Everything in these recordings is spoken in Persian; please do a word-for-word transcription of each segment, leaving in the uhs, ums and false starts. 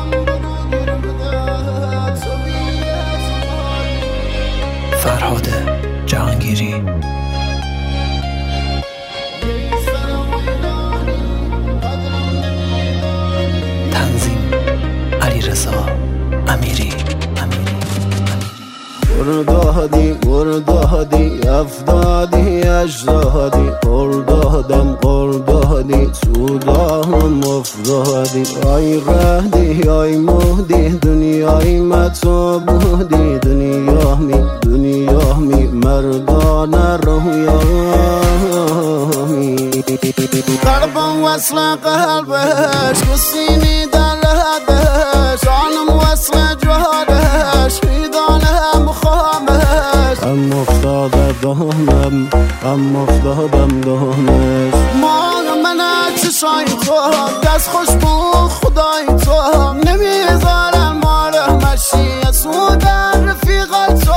فرهاد جهانگیری. تنظیم علیرضا امیری. گردادی گردادی افتادی اجدادی قردادم قردادی سودام افتادی آی رهدی آی مهدی دنیای متو بودی دنیا می دنیا می مردان رویامی قلبم وصل قلبش کسینی در لحدش جانم وصل جهادش میدانم خامش ام افتاده دهنم ام افتادم دهنش مال من چشای تو دست خوش بو خدای تو نمیذارم ما رحمشی از او در رفیقای تو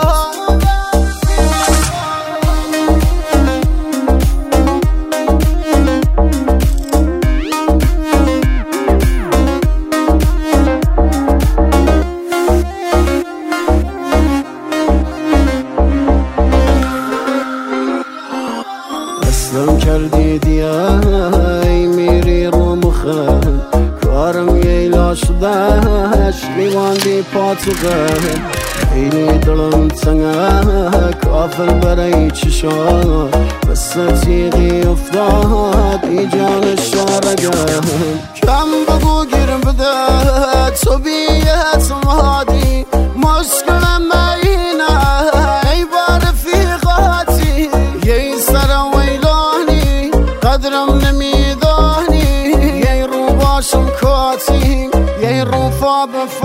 دستم کردی دیای میری رو مخه کارم ییلا شده شلیواندی پاتوغه خیلی دلم تنگه کافر برای چشا بس تیغی افتاد ای جان شارگه کم بگو گیرم بده تو بیت مادی مشکلم اینه ای با رفیقاتی یه سر ویلانی قدرم نمیدانی یه رو باشم کاتی یه رو فا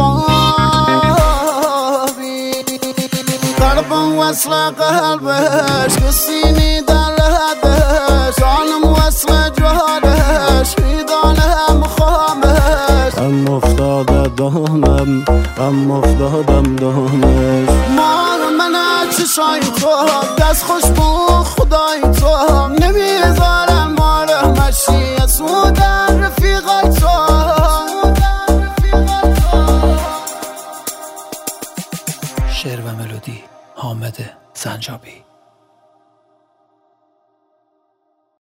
بفابی قلبم وصل قلبش کسینی در لحدش جانم وصل جهادش میدانم خامش ام افتاده دهنم ام افتادم دهنش مال من چشای تو دست خوش بو خدای تو نمیذارم ما رحمشی از او در رفیقای تو شعر و ملودی حامد سنجابی.